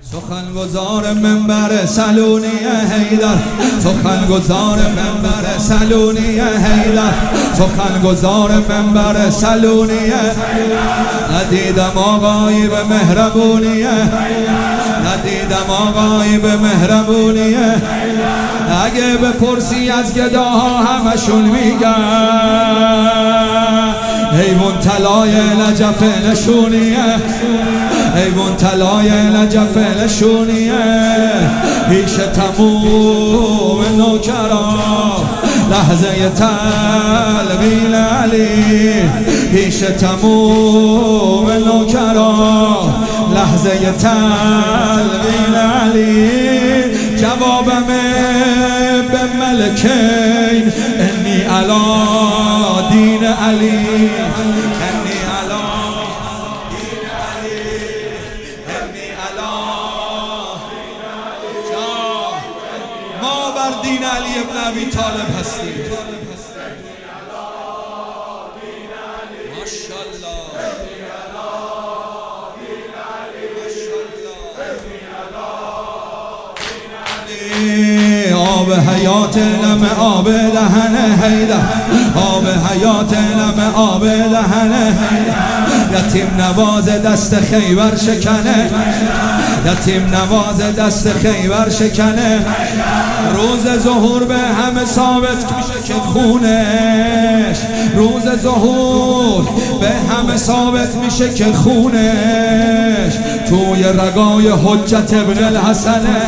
سخنگزار منبر سلونی حیدر، سخنگزار منبر سلونی حیدر، سخنگزار منبر سلونی. ندیدم آقایی به مهربونی، ندیدم آقایی به مهربونی. اگه بپرسی از گداها همشون میگن حیوان طلای نجف نشونیه، حیوان طلای نجف نشونیه. پیش تموم نوکران لحظه تلقین علی، پیش تموم نوکران لحظه تلقین علی. جوابم به ملکین انی علی دین علی، انی علی دین علی، انی علی دین علی. ما بر دین علی ابن ابی طالب هستیم. ماشاءالله آب حیات نم آب دهن حیدر، آب حیات نم آب دهن حیدر. یتیم نواز دست خیبر شکنه، یتیم نواز دست خیبر شکنه. روز ظهور به همه ثابت میشه که خونش، روز ظهور به همه ثابت میشه که خونش توی رگای حجت ابن الحسنه.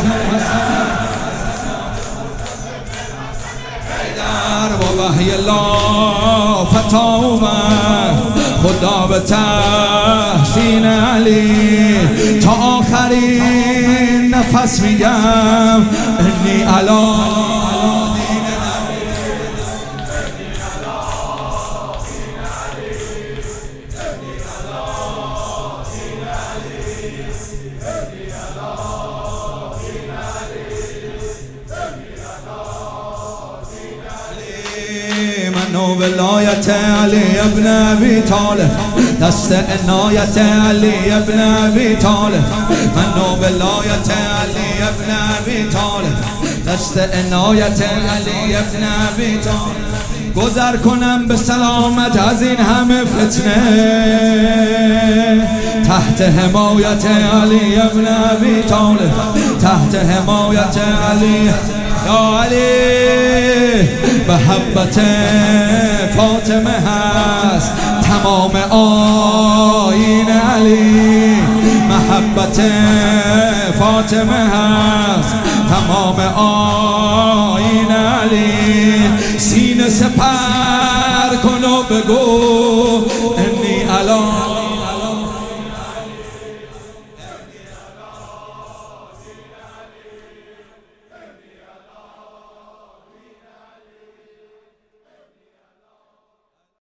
با وحی الله فتا اومد خدا به تحسین علی. تا آخرین نفس میگم انی علی دین علی، انی منو ولایت علی ابن ابی طالب، دست عنایت علی ابن ابی طالب. منو ولایت علی ابن ابی طالب، دست عنایت علی ابن ابی طالب. گذر کنم به سلامت از این همه فتنه تحت حمایت علی ابن ابی طالب، تحت حمایت علی. یا علی محبت فاطمه هست تمام آیین علی، محبت فاطمه هست تمام آیین علی. سینه سپر کن و بگو